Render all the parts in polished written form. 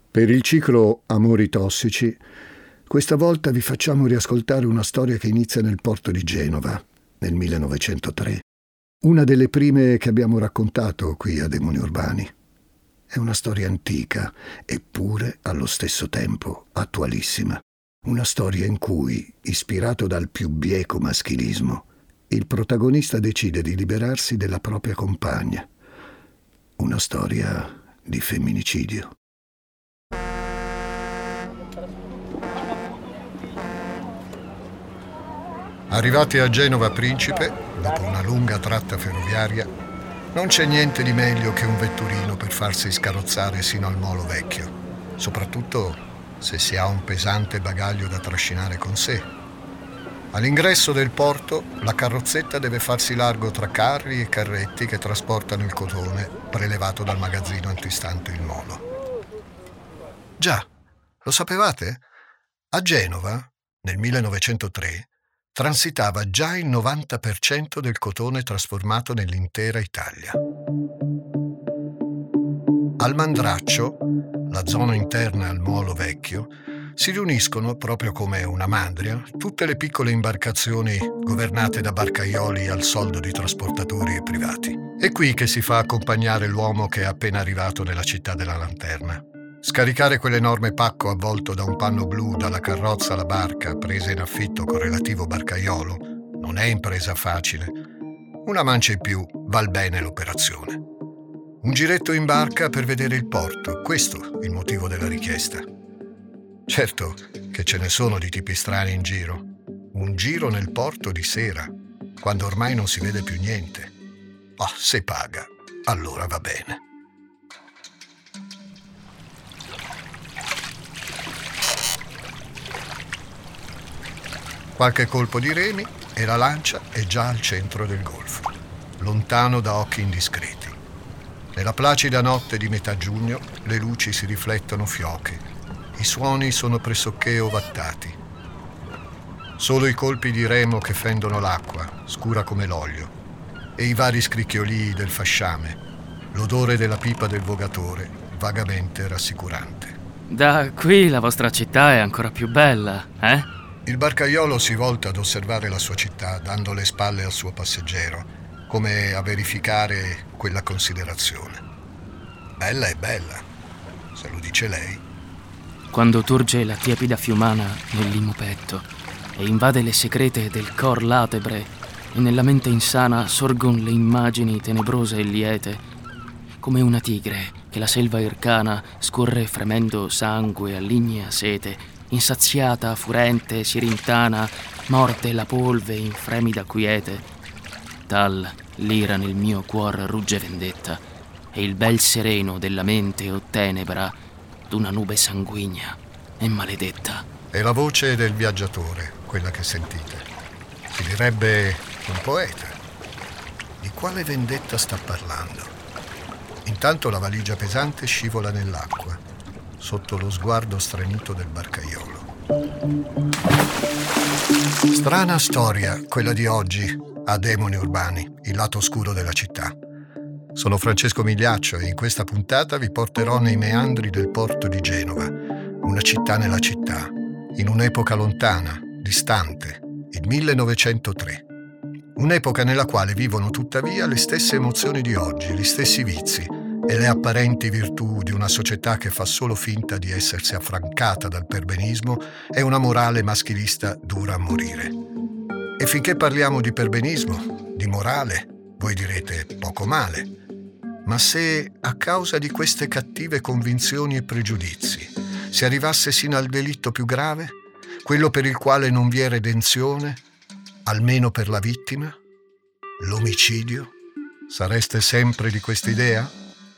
Per il ciclo Amori tossici, questa volta vi facciamo riascoltare una storia che inizia nel porto di Genova, nel 1903. Una delle prime che abbiamo raccontato qui a Demoni Urbani. È una storia antica, eppure allo stesso tempo attualissima. Una storia in cui, ispirato dal più bieco maschilismo, il protagonista decide di liberarsi della propria compagna. Una storia di femminicidio. Arrivati a Genova Principe, dopo una lunga tratta ferroviaria, non c'è niente di meglio che un vetturino per farsi scarrozzare sino al Molo Vecchio, soprattutto se si ha un pesante bagaglio da trascinare con sé. All'ingresso del porto, la carrozzetta deve farsi largo tra carri e carretti che trasportano il cotone prelevato dal magazzino antistante il molo. Già, lo sapevate? A Genova, nel 1903, transitava già il 90% del cotone trasformato nell'intera Italia. Al Mandraccio, la zona interna al Molo Vecchio, si riuniscono, proprio come una mandria, tutte le piccole imbarcazioni governate da barcaioli al soldo di trasportatori e privati. È qui che si fa accompagnare l'uomo che è appena arrivato nella città della lanterna. Scaricare quell'enorme pacco avvolto da un panno blu dalla carrozza alla barca presa in affitto con relativo barcaiolo non è impresa facile. Una mancia in più val bene l'operazione. Un giretto in barca per vedere il porto, questo il motivo della richiesta. Certo che ce ne sono di tipi strani in giro. Un giro nel porto di sera, quando ormai non si vede più niente. Oh, se paga, allora va bene. Qualche colpo di remi e la lancia è già al centro del golfo, lontano da occhi indiscreti. Nella placida notte di metà giugno le luci si riflettono fioche, i suoni sono pressoché ovattati. Solo i colpi di remo che fendono l'acqua, scura come l'olio, e i vari scricchiolii del fasciame, l'odore della pipa del vogatore, vagamente rassicurante. Da qui la vostra città è ancora più bella, eh? Il barcaiolo si volta ad osservare la sua città, dando le spalle al suo passeggero, come a verificare quella considerazione. Bella è bella, se lo dice lei. Quando turge la tiepida fiumana nel limo petto e invade le secrete del cor latebre e nella mente insana sorgon le immagini tenebrose e liete, come una tigre che la selva ircana scorre fremendo sangue a lignea sete, insaziata, furente, si rintana, morte la polve in fremida quiete. Tal l'ira nel mio cuor rugge vendetta, e il bel sereno della mente ottenebra d'una nube sanguigna e maledetta. È la voce del viaggiatore, quella che sentite. Si direbbe un poeta. Di quale vendetta sta parlando? Intanto la valigia pesante scivola nell'acqua, sotto lo sguardo stranito del barcaiolo. Strana storia, quella di oggi, a Demoni Urbani, il lato oscuro della città. Sono Francesco Migliaccio e in questa puntata vi porterò nei meandri del porto di Genova, una città nella città, in un'epoca lontana, distante, il 1903. Un'epoca nella quale vivono tuttavia le stesse emozioni di oggi, gli stessi vizi, e le apparenti virtù di una società che fa solo finta di essersi affrancata dal perbenismo e una morale maschilista dura a morire. E finché parliamo di perbenismo, di morale, voi direte poco male. Ma se a causa di queste cattive convinzioni e pregiudizi si arrivasse sino al delitto più grave, quello per il quale non vi è redenzione, almeno per la vittima, l'omicidio, sareste sempre di quest'idea?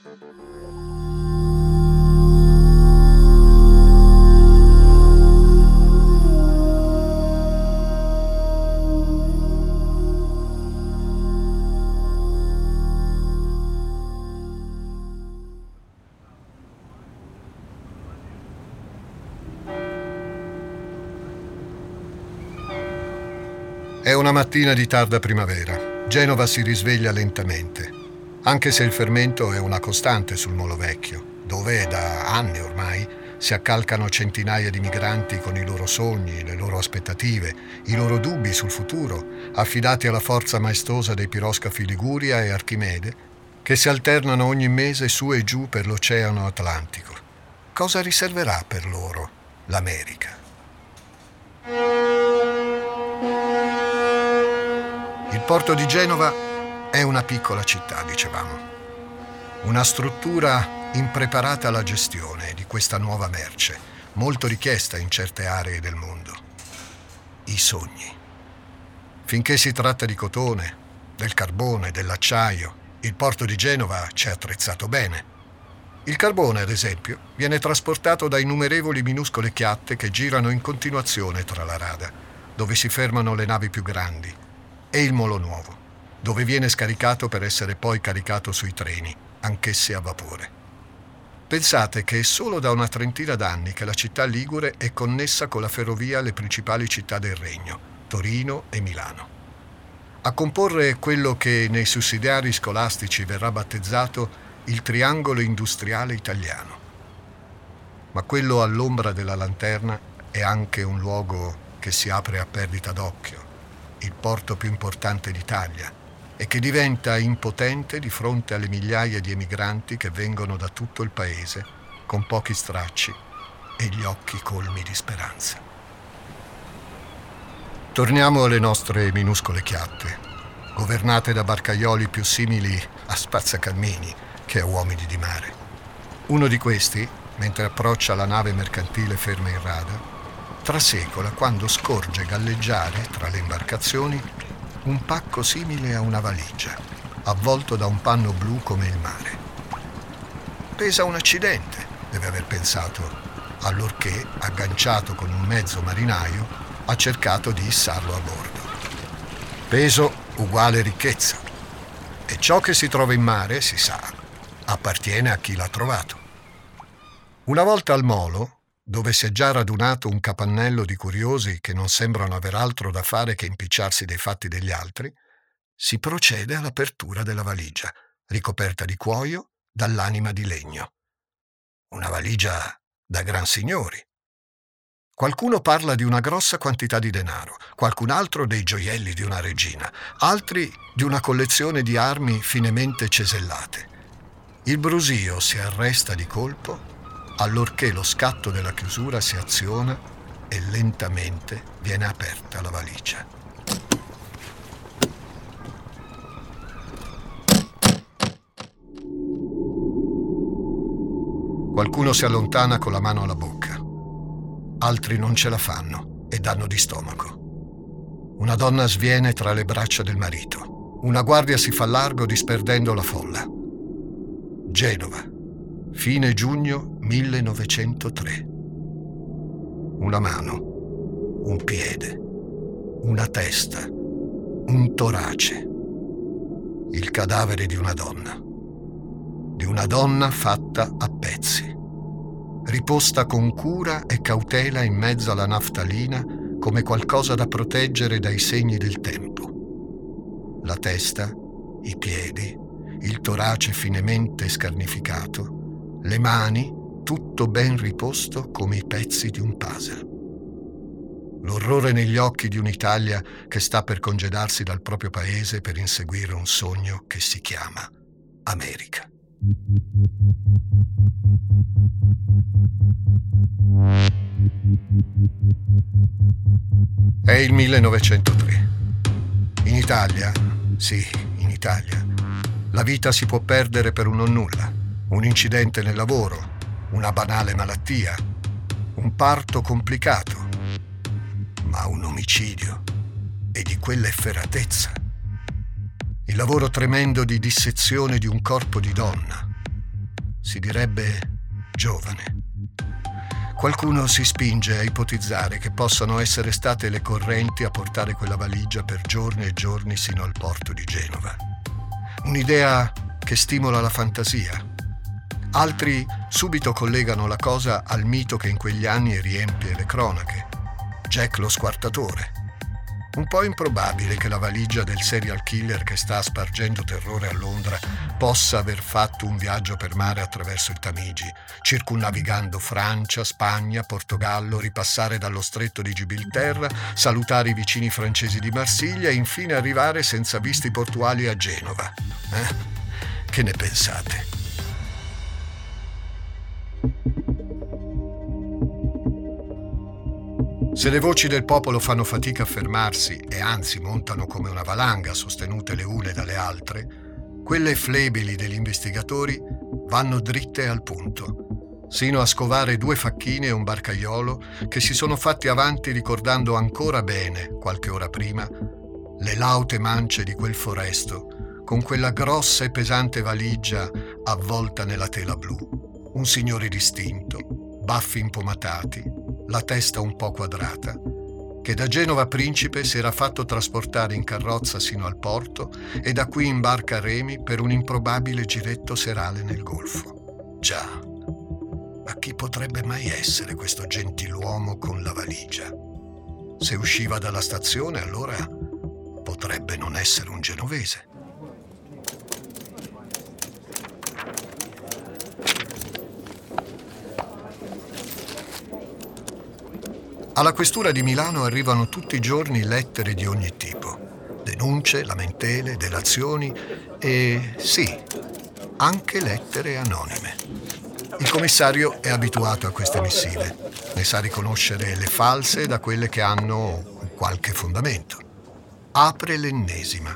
È una mattina di tarda primavera. Genova si risveglia lentamente, anche se il fermento è una costante sul Molo Vecchio, dove da anni ormai si accalcano centinaia di migranti con i loro sogni, le loro aspettative, i loro dubbi sul futuro, affidati alla forza maestosa dei piroscafi Liguria e Archimede, che si alternano ogni mese su e giù per l'Oceano Atlantico. Cosa riserverà per loro l'America? Il porto di Genova è una piccola città, dicevamo. Una struttura impreparata alla gestione di questa nuova merce, molto richiesta in certe aree del mondo. I sogni. Finché si tratta di cotone, del carbone, dell'acciaio, il porto di Genova ci è attrezzato bene. Il carbone, ad esempio, viene trasportato da innumerevoli minuscole chiatte che girano in continuazione tra la rada, dove si fermano le navi più grandi, e il Molo Nuovo, dove viene scaricato per essere poi caricato sui treni, anch'essi a vapore. Pensate che è solo da una trentina d'anni che la città ligure è connessa con la ferrovia alle principali città del Regno, Torino e Milano. A comporre quello che nei sussidiari scolastici verrà battezzato il triangolo industriale italiano. Ma quello all'ombra della lanterna è anche un luogo che si apre a perdita d'occhio, il porto più importante d'Italia, e che diventa impotente di fronte alle migliaia di emigranti che vengono da tutto il paese con pochi stracci e gli occhi colmi di speranza. Torniamo alle nostre minuscole chiatte, governate da barcaioli più simili a spazzacammini che a uomini di mare. Uno di questi, mentre approccia la nave mercantile ferma in rada, trasecola quando scorge galleggiare tra le imbarcazioni un pacco simile a una valigia, avvolto da un panno blu come il mare. Pesa un accidente, deve aver pensato, allorché, agganciato con un mezzo marinaio, ha cercato di issarlo a bordo. Peso uguale ricchezza. E ciò che si trova in mare, si sa, appartiene a chi l'ha trovato. Una volta al molo, dove si è già radunato un capannello di curiosi che non sembrano aver altro da fare che impicciarsi dei fatti degli altri, si procede all'apertura della valigia, ricoperta di cuoio dall'anima di legno. Una valigia da gran signori. Qualcuno parla di una grossa quantità di denaro, qualcun altro dei gioielli di una regina, altri di una collezione di armi finemente cesellate. Il brusio si arresta di colpo allorché lo scatto della chiusura si aziona e lentamente viene aperta la valigia. Qualcuno si allontana con la mano alla bocca. Altri non ce la fanno e danno di stomaco. Una donna sviene tra le braccia del marito. Una guardia si fa largo disperdendo la folla. Genova, fine giugno 1903. Una mano, un piede, una testa, un torace. Il cadavere di una donna fatta a pezzi, riposta con cura e cautela in mezzo alla naftalina come qualcosa da proteggere dai segni del tempo. La testa, i piedi, il torace finemente scarnificato, le mani, tutto ben riposto come i pezzi di un puzzle. L'orrore negli occhi di un'Italia che sta per congedarsi dal proprio paese per inseguire un sogno che si chiama America. È il 1903. In Italia, sì, in Italia, la vita si può perdere per un nonnulla, un incidente nel lavoro, una banale malattia, un parto complicato, ma un omicidio e di quella efferatezza. Il lavoro tremendo di dissezione di un corpo di donna, si direbbe giovane. Qualcuno si spinge a ipotizzare che possano essere state le correnti a portare quella valigia per giorni e giorni sino al porto di Genova. Un'idea che stimola la fantasia. Altri subito collegano la cosa al mito che in quegli anni riempie le cronache, Jack lo squartatore. Un po' improbabile che la valigia del serial killer che sta spargendo terrore a Londra possa aver fatto un viaggio per mare attraverso il Tamigi, circumnavigando Francia, Spagna, Portogallo, ripassare dallo stretto di Gibilterra, salutare i vicini francesi di Marsiglia e infine arrivare senza visti portuali a Genova. Che ne pensate? Se le voci del popolo fanno fatica a fermarsi e anzi montano come una valanga sostenute le une dalle altre, quelle flebili degli investigatori vanno dritte al punto, sino a scovare 2 facchine e un barcaiolo che si sono fatti avanti ricordando ancora bene, qualche ora prima, le laute mance di quel foresto con quella grossa e pesante valigia avvolta nella tela blu, un signore distinto, baffi impomatati, la testa un po' quadrata, che da Genova Principe si era fatto trasportare in carrozza sino al porto e da qui in barca a remi per un improbabile giretto serale nel Golfo. Già, ma chi potrebbe mai essere questo gentiluomo con la valigia? Se usciva dalla stazione, allora potrebbe non essere un genovese. Alla questura di Milano arrivano tutti i giorni lettere di ogni tipo. Denunce, lamentele, delazioni e, sì, anche lettere anonime. Il commissario è abituato a queste missive. Ne sa riconoscere le false da quelle che hanno qualche fondamento. Apre l'ennesima.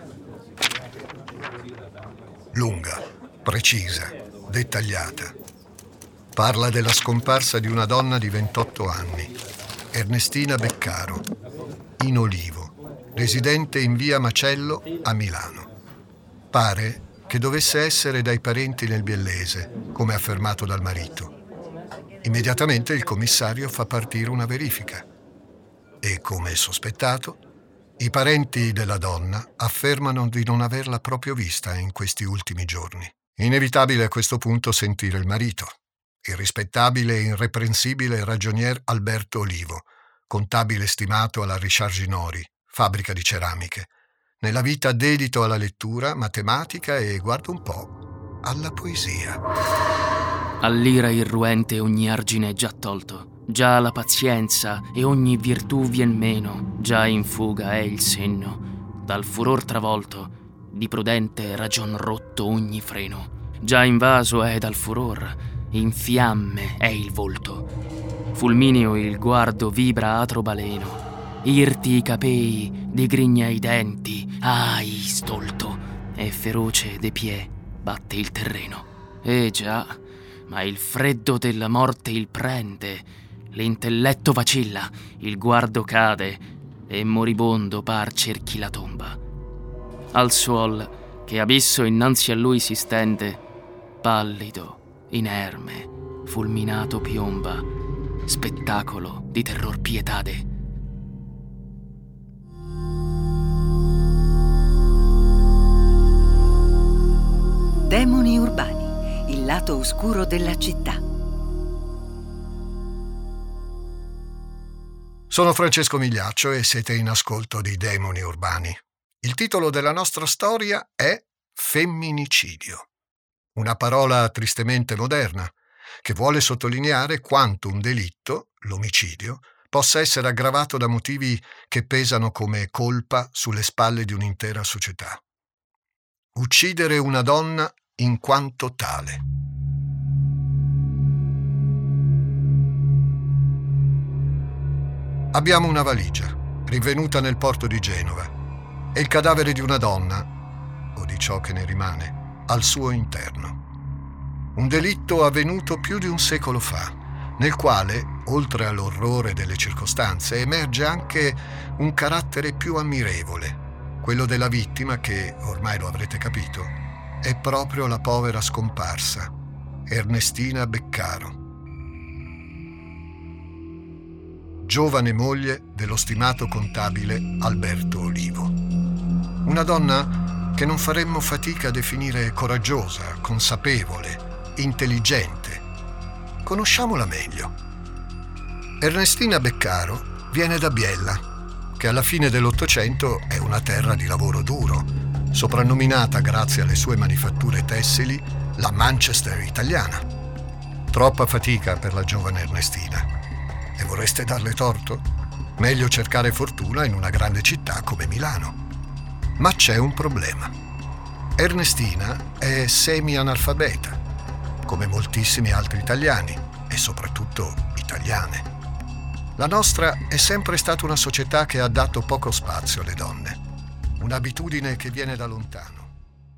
Lunga, precisa, dettagliata. Parla della scomparsa di una donna di 28 anni. Ernestina Beccaro, in Olivo, residente in via Macello a Milano. Pare che dovesse essere dai parenti nel Biellese, come affermato dal marito. Immediatamente il commissario fa partire una verifica e, come sospettato, i parenti della donna affermano di non averla proprio vista in questi ultimi giorni. Inevitabile a questo punto sentire il marito, il rispettabile e irreprensibile ragionier Alberto Olivo, contabile stimato alla Richard Ginori, fabbrica di ceramiche, nella vita dedito alla lettura, matematica e, guarda un po', alla poesia. All'ira irruente ogni argine è già tolto, già la pazienza e ogni virtù vien meno, già in fuga è il senno, dal furor travolto, di prudente ragion rotto ogni freno, già invaso è dal furor, in fiamme è il volto, fulmineo il guardo vibra atro baleno, irti i capei, digrigna i denti, ahi stolto, e feroce de piè batte il terreno. Già, ma il freddo della morte il prende, l'intelletto vacilla, il guardo cade, e moribondo par cerchi la tomba. Al suol, che abisso innanzi a lui si stende, pallido, inerme, fulminato piomba, spettacolo di terror pietade. Demoni urbani, il lato oscuro della città. Sono Francesco Migliaccio e siete in ascolto di Demoni urbani. Il titolo della nostra storia è Femminicidio. Una parola tristemente moderna, che vuole sottolineare quanto un delitto, l'omicidio, possa essere aggravato da motivi che pesano come colpa sulle spalle di un'intera società. Uccidere una donna in quanto tale. Abbiamo una valigia, rinvenuta nel porto di Genova, e il cadavere di una donna, o di ciò che ne rimane, al suo interno. Un delitto avvenuto più di un secolo fa, nel quale, oltre all'orrore delle circostanze, emerge anche un carattere più ammirevole, quello della vittima che, ormai lo avrete capito, è proprio la povera scomparsa, Ernestina Beccaro, giovane moglie dello stimato contabile Alberto Olivo. Una donna che non faremmo fatica a definire coraggiosa, consapevole, intelligente. Conosciamola meglio. Ernestina Beccaro viene da Biella, che che alla fine dell'Ottocento è una terra di lavoro duro, soprannominata grazie alle sue manifatture tessili la Manchester italiana. Troppa fatica per la giovane Ernestina. E vorreste darle torto? Meglio cercare fortuna in una grande città come Milano. Ma c'è un problema. Ernestina è semi-analfabeta, come moltissimi altri italiani, e soprattutto italiane. La nostra è sempre stata una società che ha dato poco spazio alle donne, un'abitudine che viene da lontano.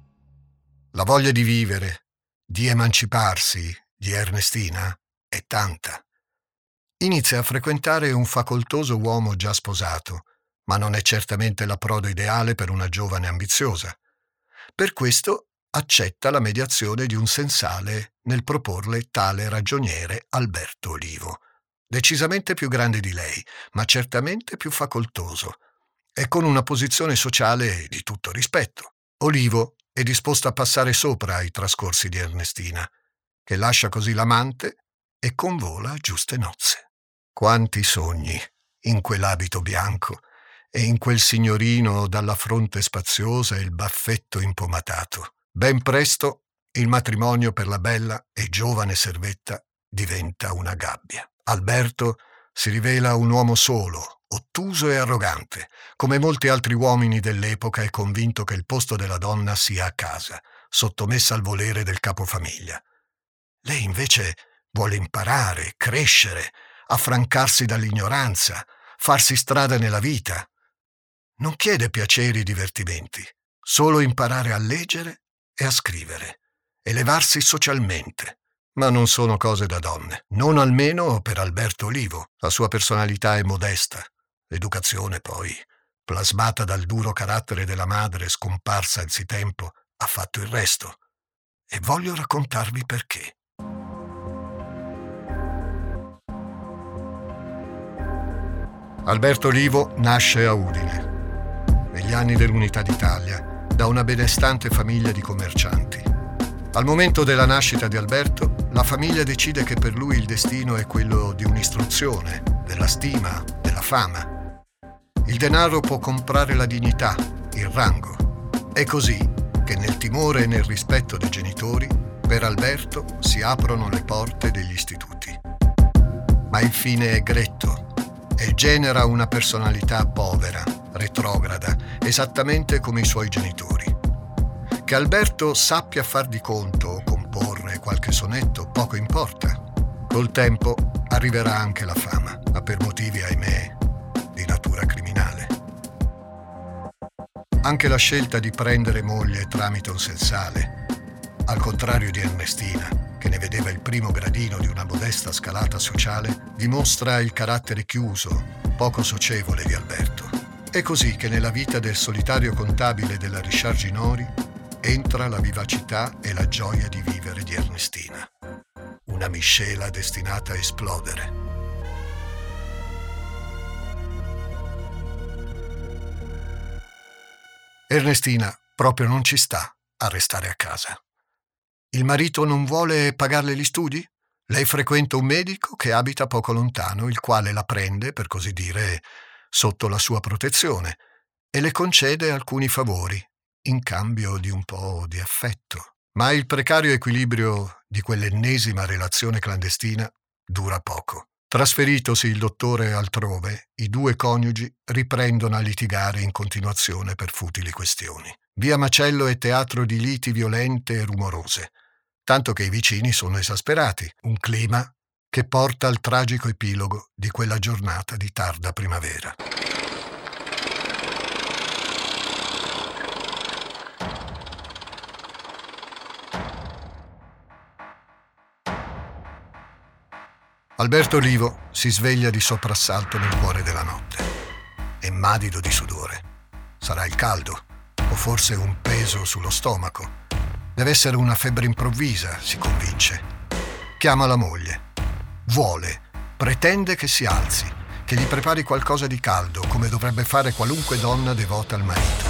La voglia di vivere, di emanciparsi di Ernestina è tanta. Inizia a frequentare un facoltoso uomo già sposato, ma non è certamente l'approdo ideale per una giovane ambiziosa. Per questo accetta la mediazione di un sensale nel proporle tale ragioniere Alberto Olivo, decisamente più grande di lei, ma certamente più facoltoso, e con una posizione sociale di tutto rispetto. Olivo è disposto a passare sopra ai trascorsi di Ernestina, che lascia così l'amante e convola a giuste nozze. Quanti sogni in quell'abito bianco e in quel signorino dalla fronte spaziosa e il baffetto impomatato. Ben presto il matrimonio per la bella e giovane servetta diventa una gabbia. Alberto si rivela un uomo solo, ottuso e arrogante. Come molti altri uomini dell'epoca è convinto che il posto della donna sia a casa, sottomessa al volere del capofamiglia. Lei invece vuole imparare, crescere, affrancarsi dall'ignoranza, farsi strada nella vita. Non chiede piaceri e divertimenti, solo imparare a leggere e a scrivere, elevarsi socialmente. Ma non sono cose da donne, non almeno per Alberto Olivo. La sua personalità è modesta, l'educazione poi, plasmata dal duro carattere della madre scomparsa anzitempo, ha fatto il resto. E voglio raccontarvi perché. Alberto Olivo nasce a Udine, negli anni dell'Unità d'Italia, da una benestante famiglia di commercianti. Al momento della nascita di Alberto, la famiglia decide che per lui il destino è quello di un'istruzione, della stima, della fama. Il denaro può comprare la dignità, il rango. È così che nel timore e nel rispetto dei genitori, per Alberto si aprono le porte degli istituti. Ma il fine è gretto e genera una personalità povera, retrograda, esattamente come i suoi genitori. Che Alberto sappia far di conto o comporre qualche sonetto poco importa. Col tempo arriverà anche la fama, ma per motivi, ahimè, di natura criminale. Anche la scelta di prendere moglie tramite un sensale, al contrario di Ernestina, che ne vedeva il primo gradino di una modesta scalata sociale, dimostra il carattere chiuso, poco socievole di Alberto. È così che nella vita del solitario contabile della Richard Ginori entra la vivacità e la gioia di vivere di Ernestina. Una miscela destinata a esplodere. Ernestina proprio non ci sta a restare a casa. Il marito non vuole pagarle gli studi? Lei frequenta un medico che abita poco lontano, il quale la prende, per così dire, sotto la sua protezione e le concede alcuni favori in cambio di un po' di affetto. Ma il precario equilibrio di quell'ennesima relazione clandestina dura poco. Trasferitosi il dottore altrove, i due coniugi riprendono a litigare in continuazione per futili questioni. Via Macello è teatro di liti violente e rumorose, tanto che i vicini sono esasperati, un clima che porta al tragico epilogo di quella giornata di tarda primavera. Alberto Olivo si sveglia di soprassalto nel cuore della notte. È madido di sudore. Sarà il caldo, o forse un peso sullo stomaco. Deve essere una febbre improvvisa, si convince. Chiama la moglie. Pretende che si alzi, che gli prepari qualcosa di caldo, come dovrebbe fare qualunque donna devota al marito.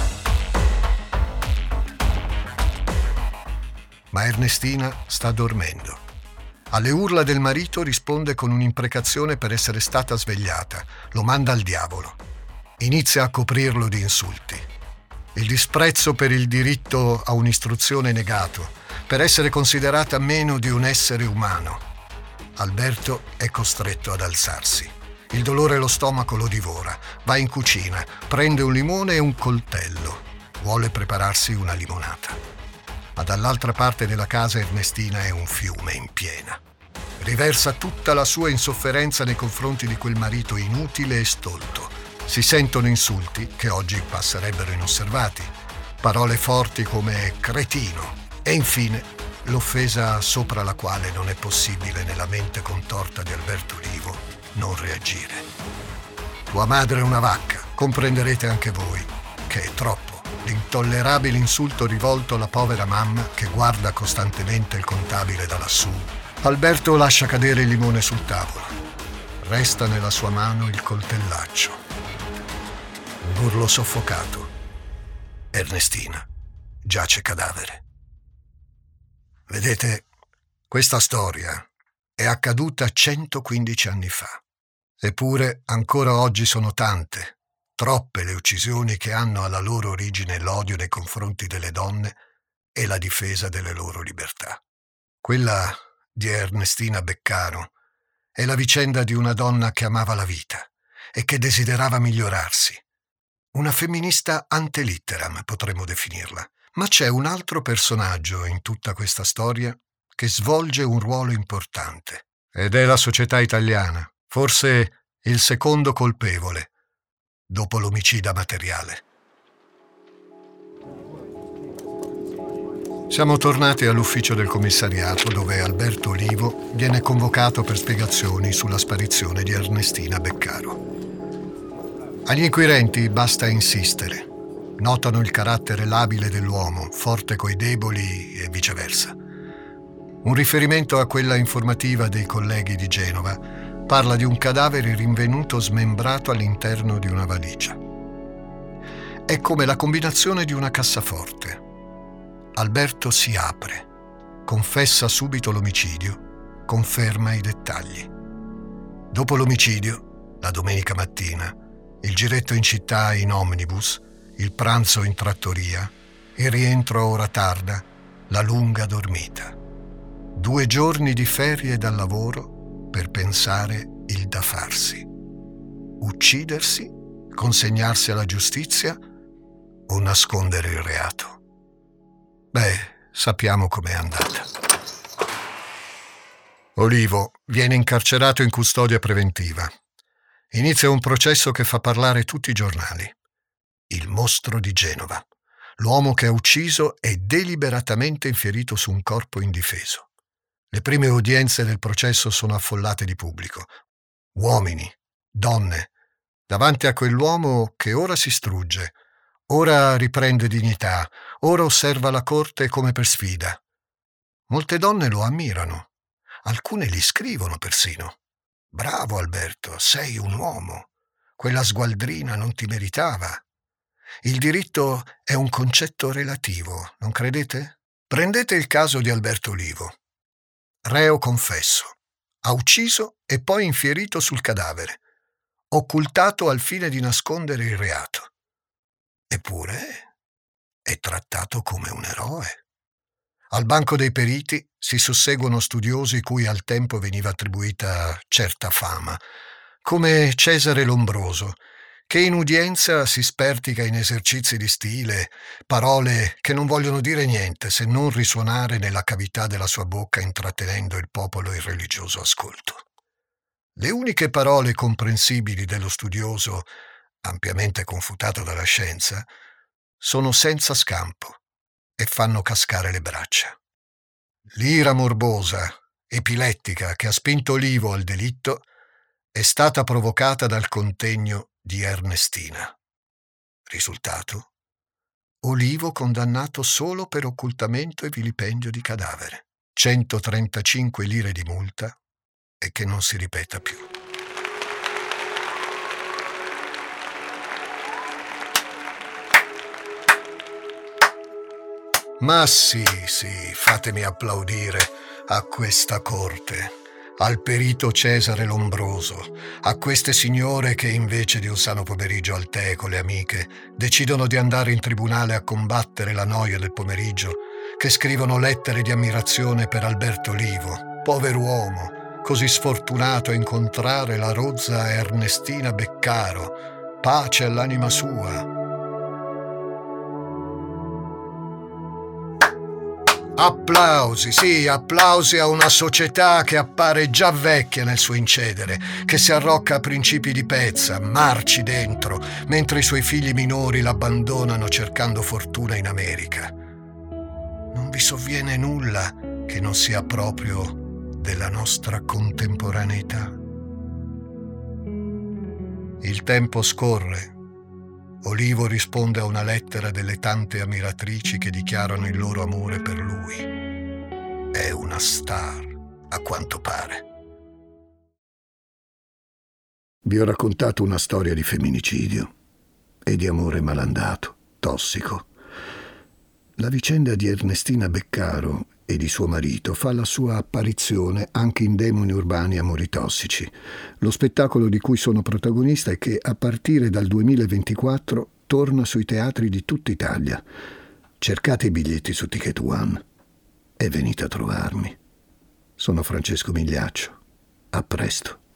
Ma Ernestina sta dormendo. Alle urla del marito risponde con un'imprecazione per essere stata svegliata. Lo manda al diavolo. inizia a coprirlo di insulti. Il disprezzo per il diritto a un'istruzione negato, per essere considerata meno di un essere umano. Alberto è costretto ad alzarsi. Il dolore allo stomaco lo divora. Va in cucina, prende un limone e un coltello. Vuole prepararsi una limonata. Ma dall'altra parte della casa Ernestina è un fiume in piena. Riversa tutta la sua insofferenza nei confronti di quel marito inutile e stolto. Si sentono insulti che oggi passerebbero inosservati, parole forti come cretino e infine l'offesa sopra la quale non è possibile nella mente contorta di Alberto Olivo non reagire. Tua madre è una vacca, comprenderete anche voi che è troppo l'intollerabile insulto rivolto alla povera mamma che guarda costantemente il contabile da lassù. Alberto lascia cadere il limone sul tavolo. Resta nella sua mano il coltellaccio. Un urlo soffocato. Ernestina giace cadavere. Vedete, questa storia è accaduta 115 anni fa. Eppure ancora oggi sono tante, troppe le uccisioni che hanno alla loro origine l'odio nei confronti delle donne e la difesa delle loro libertà. Quella di Ernestina Beccaro è la vicenda di una donna che amava la vita e che desiderava migliorarsi. Una femminista ante litteram, potremmo definirla. Ma c'è un altro personaggio in tutta questa storia che svolge un ruolo importante. Ed è la società italiana, forse il secondo colpevole, dopo l'omicida materiale. Siamo tornati all'ufficio del commissariato dove Alberto Olivo viene convocato per spiegazioni sulla sparizione di Ernestina Beccaro. Agli inquirenti basta insistere. Notano il carattere labile dell'uomo, forte coi deboli e viceversa. Un riferimento a quella informativa dei colleghi di Genova parla di un cadavere rinvenuto smembrato all'interno di una valigia. È come la combinazione di una cassaforte. Alberto si apre, confessa subito l'omicidio, conferma i dettagli. Dopo l'omicidio, la domenica mattina, il giretto in città in omnibus, il pranzo in trattoria, il rientro a ora tarda, la lunga dormita. 2 giorni di ferie dal lavoro per pensare il da farsi. Uccidersi, consegnarsi alla giustizia o nascondere il reato? Beh, sappiamo com'è andata. Olivo viene incarcerato in custodia preventiva. Inizia un processo che fa parlare tutti i giornali. Il mostro di Genova, l'uomo che ha ucciso e deliberatamente infierito su un corpo indifeso. Le prime udienze del processo sono affollate di pubblico. Uomini, donne, davanti a quell'uomo che ora si strugge, ora riprende dignità, ora osserva la corte come per sfida. Molte donne lo ammirano, alcune gli scrivono persino. Bravo Alberto, sei un uomo. Quella sgualdrina non ti meritava. Il diritto è un concetto relativo, non credete? Prendete il caso di Alberto Olivo. Reo confesso. Ha ucciso e poi infierito sul cadavere, occultato al fine di nascondere il reato. Eppure è trattato come un eroe. Al banco dei periti si susseguono studiosi cui al tempo veniva attribuita certa fama, come Cesare Lombroso, che in udienza si spertica in esercizi di stile, parole che non vogliono dire niente se non risuonare nella cavità della sua bocca intrattenendo il popolo in religioso ascolto. Le uniche parole comprensibili dello studioso, ampiamente confutato dalla scienza, sono senza scampo e fanno cascare le braccia. L'ira morbosa, epilettica, che ha spinto Olivo al delitto è stata provocata dal contegno di Ernestina. Risultato? Olivo condannato solo per occultamento e vilipendio di cadavere. 135 lire di multa e che non si ripeta più. Ma sì, fatemi applaudire a questa corte. al perito Cesare Lombroso, a queste signore che invece di un sano pomeriggio al tè con le amiche decidono di andare in tribunale a combattere la noia del pomeriggio, che scrivono lettere di ammirazione per Alberto Olivo, pover'uomo, così sfortunato a incontrare la rozza Ernestina Beccaro, pace all'anima sua. Applausi, sì, applausi a una società che appare già vecchia nel suo incedere, che si arrocca a principi di pezza, marci dentro, mentre i suoi figli minori l'abbandonano cercando fortuna in America. Non vi sovviene nulla che non sia proprio della nostra contemporaneità. Il tempo scorre. Olivo risponde a una lettera delle tante ammiratrici che dichiarano il loro amore per lui. È una star, a quanto pare. Vi ho raccontato una storia di femminicidio e di amore malandato, tossico. La vicenda di Ernestina Beccaro e di suo marito fa la sua apparizione anche in Demoni urbani, amori tossici, lo spettacolo di cui sono protagonista e che a partire dal 2024 torna sui teatri di tutta Italia. Cercate i biglietti su Ticket One e venite a trovarmi. Sono Francesco Migliaccio. A presto.